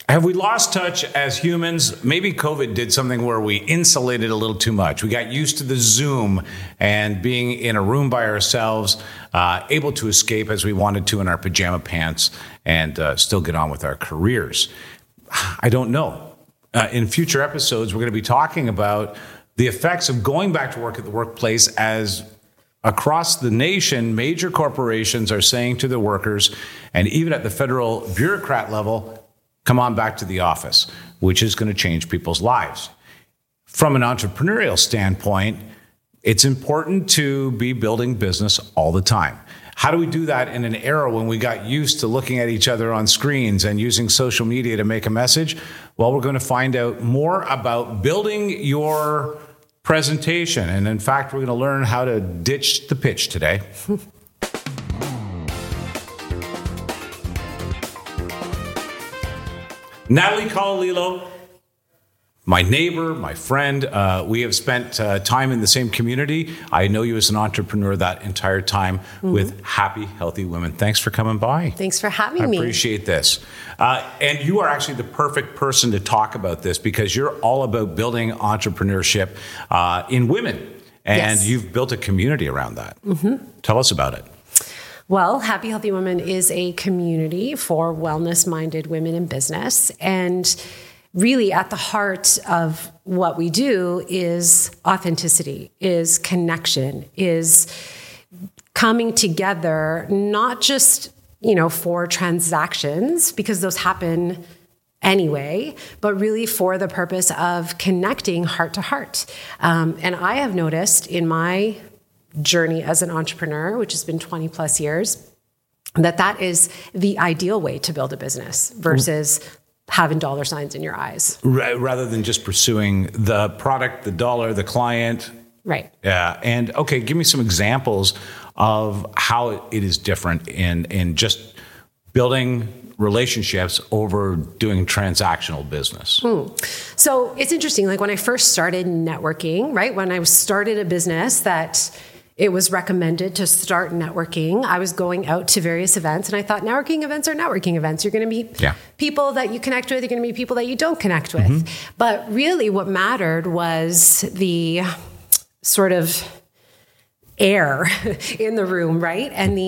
Have we lost touch as humans? Maybe COVID did something where we insulated a little too much. We got used to the Zoom and being in a room by ourselves, able to escape as we wanted to in our pajama pants and still get on with our careers. I don't know. In future episodes, we're going to be talking about the effects of going back to work at the workplace as across the nation, major corporations are saying to their workers, and even at the federal bureaucrat level, come on back to the office, which is going to change people's lives. From an entrepreneurial standpoint, it's important to be building business all the time. How do we do that in an era when we got used to looking at each other on screens and using social media to make a message? Well, we're going to find out more about building your presentation. And in fact, we're going to learn how to ditch the pitch today. Natalie Colalillo, my neighbor, my friend, we have spent time in the same community. I know you as an entrepreneur that entire time with Happy Healthy Women. Thanks for coming by. Thanks for having me. I appreciate this. And you are actually the perfect person to talk about this because you're all about building entrepreneurship in women. And you've built a community around that. Tell us about it. Well, Happy Healthy Women is a community for wellness-minded women in business. And really at the heart of what we do is authenticity, is connection, is coming together, not just, for transactions, because those happen anyway, but really for the purpose of connecting heart to heart. And I have noticed in my journey as an entrepreneur, which has been 20 plus years, that is the ideal way to build a business versus having dollar signs in your eyes. Rather than just pursuing the product, the dollar, the client. Right. Yeah. And okay, give me some examples of how it is different in just building relationships over doing transactional business. So it's interesting. Like when I first started networking, right? When I started a business that it was recommended to start networking, I was going out to various events and I thought networking events are networking events. You're going to meet people that you connect with. You're going to meet people that you don't connect with. But really what mattered was the sort of air in the room, right? And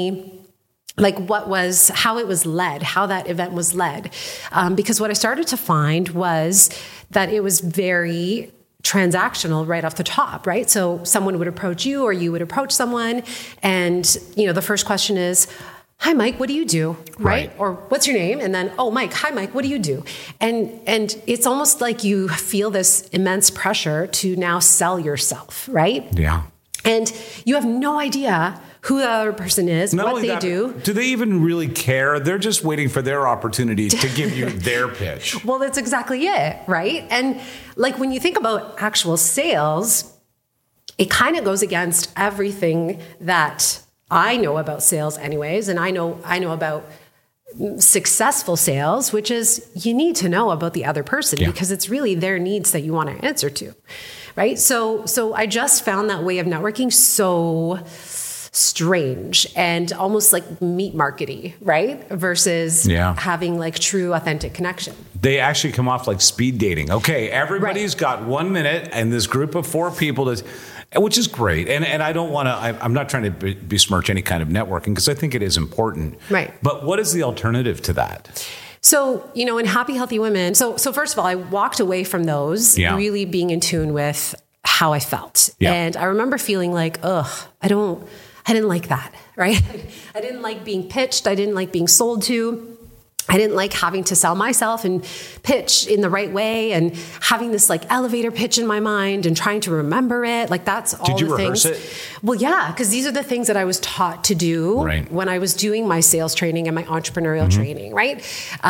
how it was led, how that event was led. Because what I started to find was that it was very transactional right off the top, right? So someone would approach you or you would approach someone and, the first question is, hi, Mike, what do you do? Right? Or what's your name? And then, oh, Mike, hi, Mike, what do you do? And it's almost like you feel this immense pressure to now sell yourself, right? Yeah. And you have no idea who the other person is, what they do. Do they even really care? They're just waiting for their opportunity to give you their pitch. Well, that's exactly it, right? And like when you think about actual sales, it kind of goes against everything that I know about sales anyways. And I know about successful sales, which is you need to know about the other person because it's really their needs that you want to answer to, right? So I just found that way of networking so strange and almost like meat markety, right? Versus having like true authentic connection. They actually come off like speed dating. Okay, everybody's got 1 minute and this group of 4 people, which is great. And I don't want to, I'm not trying to besmirch any kind of networking because I think it is important. Right. But what is the alternative to that? So, in Happy Healthy Women, so first of all, I walked away from those really being in tune with how I felt. Yeah. And I remember feeling like, I didn't like that, right? I didn't like being pitched. I didn't like being sold to. I didn't like having to sell myself and pitch in the right way and having this like elevator pitch in my mind and trying to remember it. Like that's all the things. Did you rehearse it? Well, yeah, because these are the things that I was taught to do when I was doing my sales training and my entrepreneurial training, right?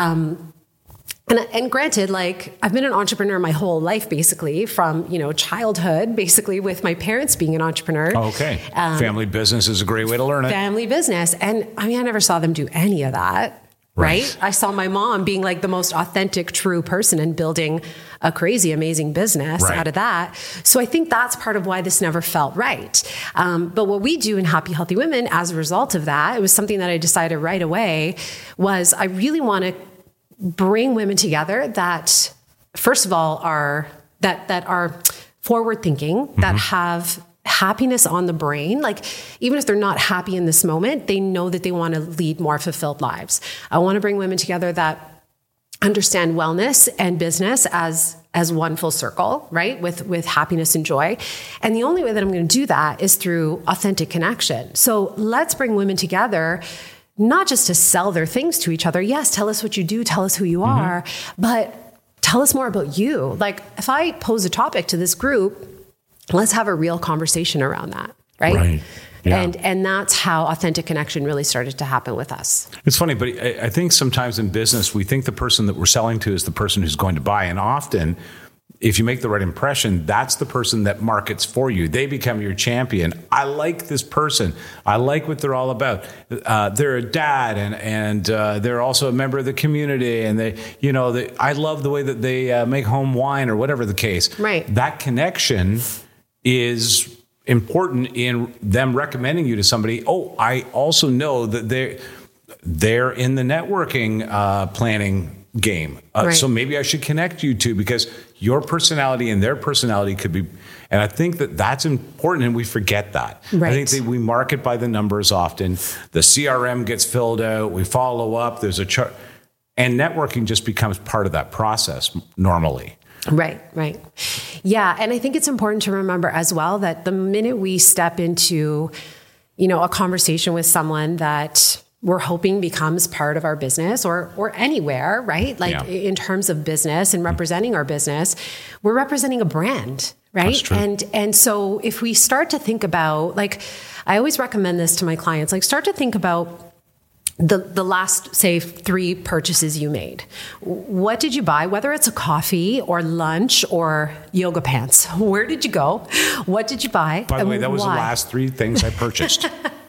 And granted, like I've been an entrepreneur my whole life, basically from, childhood, basically with my parents being an entrepreneur. Oh, okay. Family business is a great way to learn it. Family business. And I never saw them do any of that. Right. I saw my mom being like the most authentic, true person and building a crazy, amazing business out of that. So I think that's part of why this never felt right. But what we do in Happy Healthy Women as a result of that, it was something that I decided right away was I really want to bring women together that, first of all, are forward thinking, that have happiness on the brain. Like, even if they're not happy in this moment, they know that they want to lead more fulfilled lives. I want to bring women together that understand wellness and business as one full circle, right? With happiness and joy. And the only way that I'm going to do that is through authentic connection. So let's bring women together, not just to sell their things to each other. Yes, tell us what you do, tell us who you are, but tell us more about you. Like, if I pose a topic to this group, let's have a real conversation around that, right? Right. Yeah. And that's how authentic connection really started to happen with us. It's funny, but I think sometimes in business, we think the person that we're selling to is the person who's going to buy. And often, if you make the right impression, that's the person that markets for you. They become your champion. I like this person. I like what they're all about. They're a dad, and they're also a member of the community. And I love the way that they make home wine, or whatever the case. Right. That connection is important in them recommending you to somebody. Oh, I also know that they're in the networking planning game. Right. So maybe I should connect you two, because your personality and their personality could be. And I think that that's important, and we forget that. Right. I think that we market by the numbers often. The CRM gets filled out. We follow up. There's a chart. And networking just becomes part of that process normally. Right. Yeah. And I think it's important to remember as well that the minute we step into, a conversation with someone that we're hoping becomes part of our business or anywhere, right? Like in terms of business and representing our business, we're representing a brand, right? That's true. And so if we start to think about, like, I always recommend this to my clients, like, start to think about the last, say, 3 purchases you made. What did you buy? Whether it's a coffee or lunch or yoga pants. Where did you go? What did you buy? By the way, that was the last 3 things I purchased.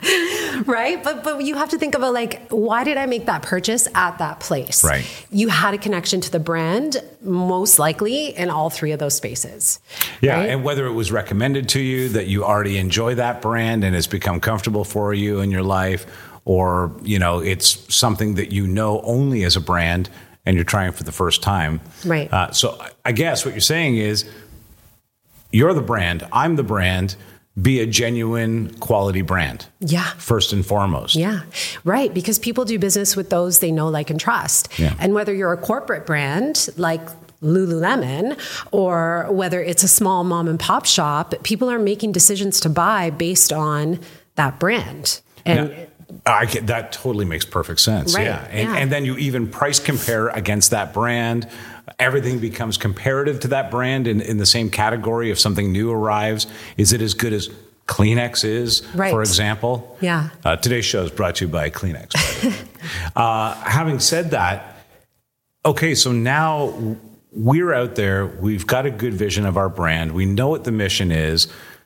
Right? But you have to think about, like, why did I make that purchase at that place? Right. You had a connection to the brand, most likely in all 3 of those spaces. Yeah. Right? And whether it was recommended to you, that you already enjoy that brand and it's become comfortable for you in your life, or, it's something that only as a brand and you're trying for the first time. Right. So I guess what you're saying is, you're the brand, I'm the brand, be a genuine quality brand. Yeah. First and foremost. Yeah. Right. Because people do business with those they know, like, and trust. Yeah. And whether you're a corporate brand like Lululemon, or whether it's a small mom and pop shop, people are making decisions to buy based on that brand. And that totally makes perfect sense. Right. Yeah. And then you even price compare against that brand. Everything becomes comparative to that brand in the same category. If something new arrives, is it as good as Kleenex is, right, for example? Yeah. Today's show is brought to you by Kleenex, by the way. Having said that, okay, so now we're out there. We've got a good vision of our brand. We know what the mission is.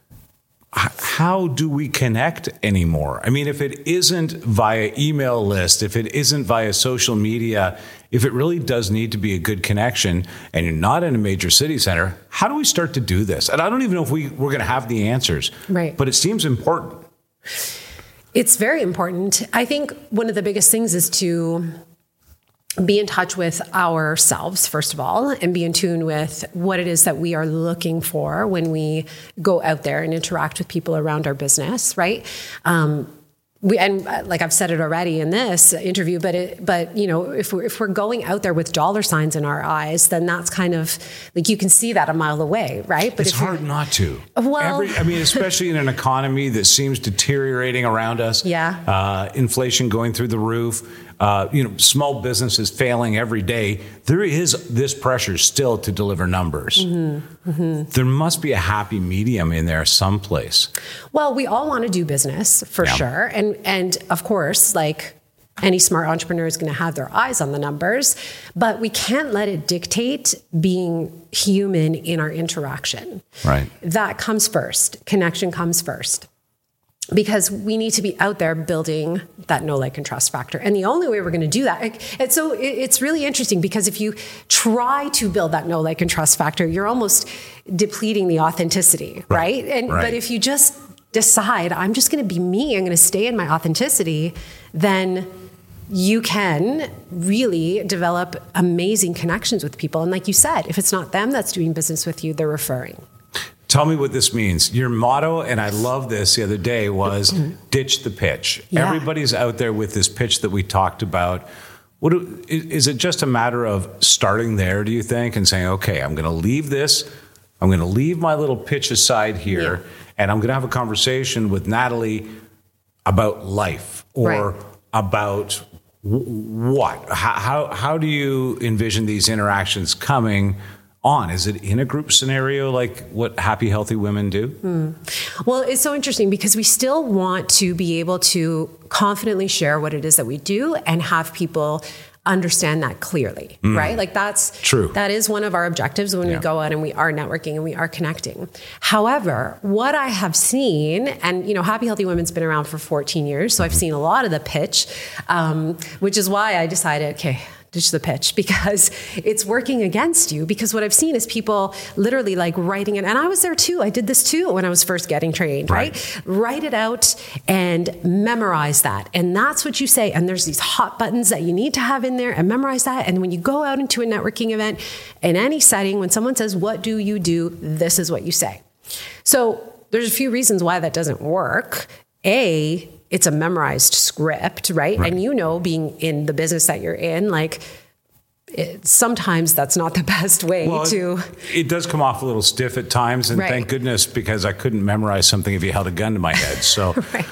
How do we connect anymore? I mean, if it isn't via email list, if it isn't via social media, if it really does need to be a good connection and you're not in a major city center, how do we start to do this? And I don't even know if we're going to have the answers, right, but it seems important. It's very important. I think one of the biggest things is to be in touch with ourselves, first of all, and be in tune with what it is that we are looking for when we go out there and interact with people around our business, right? Like I've said it already in this interview, but if we're going out there with dollar signs in our eyes, then that's kind of like, you can see that a mile away, right? But it's hard not to. Well, especially in an economy that seems deteriorating around us. Yeah. Inflation going through the roof. Small businesses failing every day. There is this pressure still to deliver numbers. Mm-hmm. Mm-hmm. There must be a happy medium in there someplace. Well, we all want to do business for sure. And of course, like any smart entrepreneur is going to have their eyes on the numbers, but we can't let it dictate being human in our interaction. Right. That comes first. Connection comes first. Because we need to be out there building that know, like, and trust factor. And the only way we're going to do that, and so it's really interesting, because if you try to build that know, like, and trust factor, you're almost depleting the authenticity, right? But if you just decide, I'm just going to be me, I'm going to stay in my authenticity, then you can really develop amazing connections with people. And like you said, if it's not them that's doing business with you, they're referring. Tell me what this means. Your motto, and I love this the other day, was ditch the pitch. Yeah. Everybody's out there with this pitch that we talked about. Is it just a matter of starting there, do you think, and saying, okay, I'm going to leave this. I'm going to leave my little pitch aside here, and I'm going to have a conversation with Natalie about life or about what? How do you envision these interactions coming on? Is it in a group scenario like what Happy Healthy Women do? Well, it's so interesting because we still want to be able to confidently share what it is that we do and have people understand that clearly, right? Like that's true. That is one of our objectives when we go out and we are networking and we are connecting. However, what I have seen, and Happy Healthy Women's been around for 14 years, so I've seen a lot of the pitch, which is why I decided, okay, ditch the pitch, because it's working against you. Because what I've seen is people literally like writing it, and I was there too. I did this too when I was first getting trained, right? Write it out and memorize that. And that's what you say. And there's these hot buttons that you need to have in there and memorize that. And when you go out into a networking event in any setting, when someone says, what do you do? This is what you say. So there's a few reasons why that doesn't work. It's a memorized script, right? And being in the business that you're in, like sometimes that's not the best way to... It does come off a little stiff at times, and thank goodness, because I couldn't memorize something if you held a gun to my head. So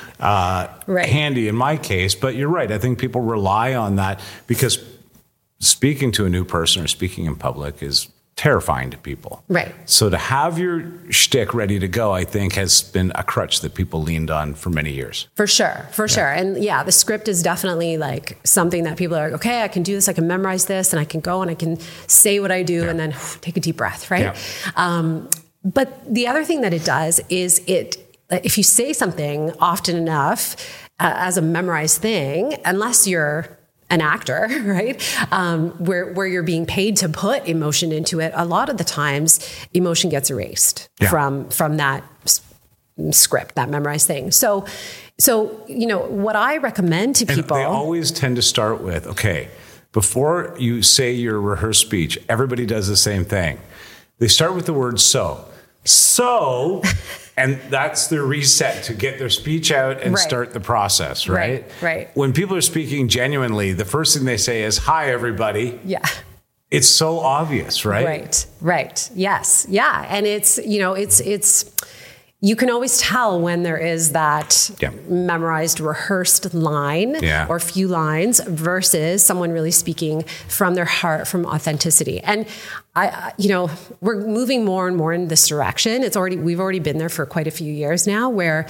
handy in my case, but you're right. I think people rely on that because speaking to a new person or speaking in public is terrifying to people. Right. So to have your shtick ready to go, I think has been a crutch that people leaned on for many years. For sure. And the script is definitely like something that people are like, okay, I can do this, I can memorize this, and I can go and I can say what I do and then take a deep breath, right? Yeah. But the other thing that it does is if you say something often enough as a memorized thing, unless you're an actor, right? Where you're being paid to put emotion into it, a lot of the times emotion gets erased from that script, that memorized thing. So what I recommend to people, they always tend to start with, okay, before you say your rehearsed speech, everybody does the same thing. They start with the word so. And that's their reset to get their speech out and start the process, right? Right. When people are speaking genuinely, the first thing they say is, hi, everybody. Yeah. It's so obvious, right? Right. Yes. Yeah. And it's you can always tell when there is that memorized, rehearsed line or few lines versus someone really speaking from their heart, from authenticity. And we're moving more and more in this direction. We've already been there for quite a few years now, where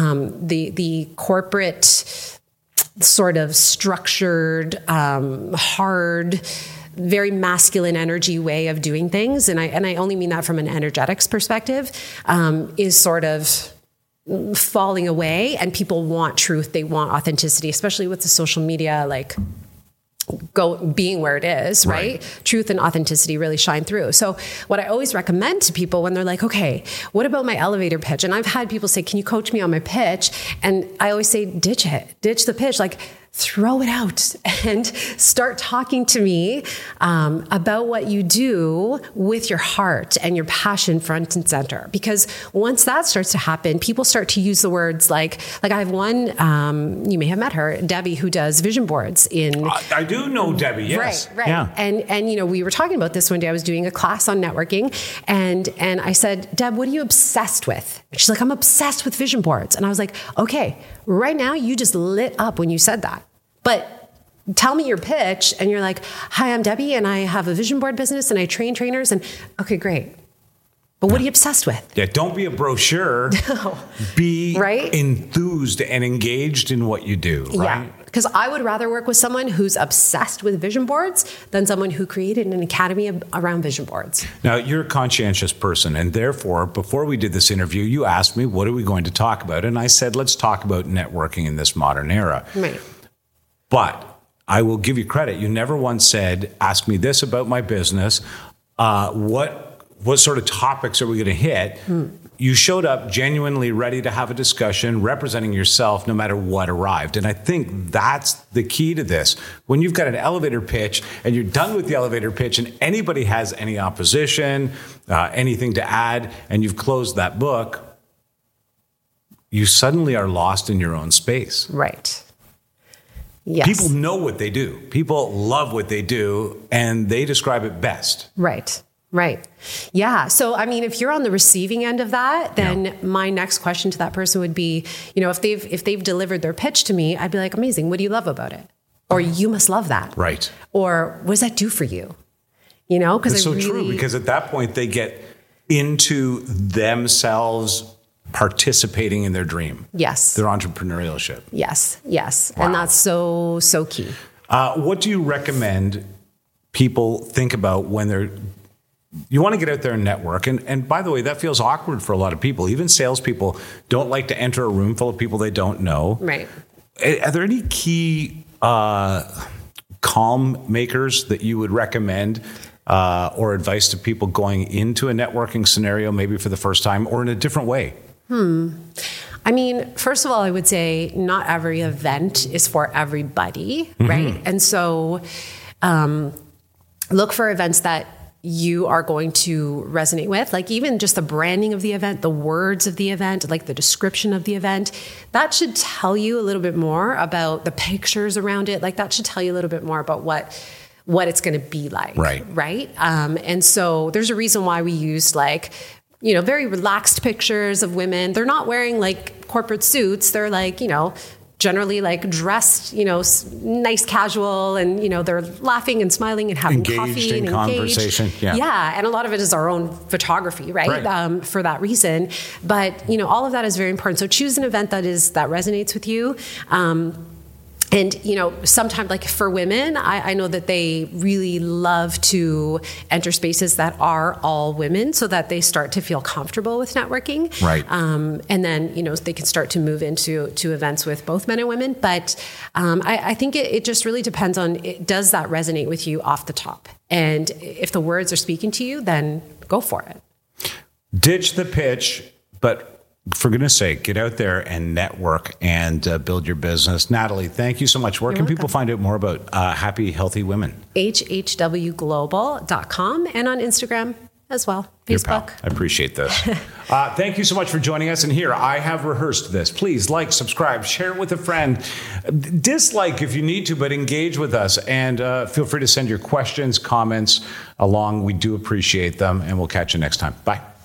the corporate sort of structured, hard, very masculine energy way of doing things, and I only mean that from an energetics perspective, is sort of falling away, and people want truth, they want authenticity, especially with the social media, like being where it is, right? Truth and authenticity really shine through. So what I always recommend to people when they're like, okay, what about my elevator pitch? And I've had people say, can you coach me on my pitch? And I always say, ditch the pitch. Like, throw it out and start talking to me about what you do with your heart and your passion front and center. Because once that starts to happen, people start to use the words like I have one, you may have met her, Debbie, who does vision boards in... I do know Debbie, yes. Right. Yeah. And we were talking about this one day. I was doing a class on networking, and I said, Deb, what are you obsessed with? And she's like, I'm obsessed with vision boards. And I was like, okay, right now you just lit up when you said that. But tell me your pitch, and you're like, hi, I'm Debbie, and I have a vision board business, and I train trainers, and okay, great. But what are you obsessed with? Yeah, don't be a brochure. No. Be enthused and engaged in what you do, right? Yeah, because I would rather work with someone who's obsessed with vision boards than someone who created an academy around vision boards. Now, you're a conscientious person, and therefore, before we did this interview, you asked me, what are we going to talk about? And I said, let's talk about networking in this modern era. Right. But I will give you credit. You never once said, ask me this about my business. What what sort of topics are we going to hit? You showed up genuinely ready to have a discussion, representing yourself no matter what arrived. And I think that's the key to this. When you've got an elevator pitch and you're done with the elevator pitch and anybody has any opposition, anything to add, and you've closed that book, you suddenly are lost in your own space. Right. Yes. People know what they do. People love what they do, and they describe it best. Right. Right. Yeah. So, I mean, if you're on the receiving end of that, then my next question to that person would be, if they've delivered their pitch to me, I'd be like, amazing. What do you love about it? Or you must love that. Right. Or what does that do for you? Because it's so true, because at that point they get into themselves participating in their dream. Yes. Their entrepreneurship. Yes. Yes. Wow. And that's so key. What do you recommend people think about when you want to get out there and network? And by the way, that feels awkward for a lot of people. Even salespeople don't like to enter a room full of people they don't know. Right. Are there any key calm makers that you would recommend or advice to people going into a networking scenario, maybe for the first time or in a different way? I mean, first of all, I would say not every event is for everybody, right? And so look for events that you are going to resonate with, like even just the branding of the event, the words of the event, like the description of the event. That should tell you a little bit more about the pictures around it. Like that should tell you a little bit more about what it's going to be like. Right. And so there's a reason why we use very relaxed pictures of women. They're not wearing like corporate suits. They're like, generally like dressed, nice casual, and, they're laughing and smiling and having coffee and conversation. Yeah. And a lot of it is our own photography, right? For that reason. But, all of that is very important. So choose an event that resonates with you. And, sometimes like for women, I know that they really love to enter spaces that are all women so that they start to feel comfortable with networking. Right. And then, they can start to move into events with both men and women. But I think it just really depends on, does that resonate with you off the top? And if the words are speaking to you, then go for it. Ditch the pitch, but for goodness sake, get out there and network and build your business. Natalie, thank you so much. Where can people find out more about Happy Healthy Women? hhwglobal.com and on Instagram as well. Facebook. I appreciate this. Thank you so much for joining us. And here, I have rehearsed this. Please like, subscribe, share it with a friend. Dislike if you need to, but engage with us. And feel free to send your questions, comments along. We do appreciate them. And we'll catch you next time. Bye.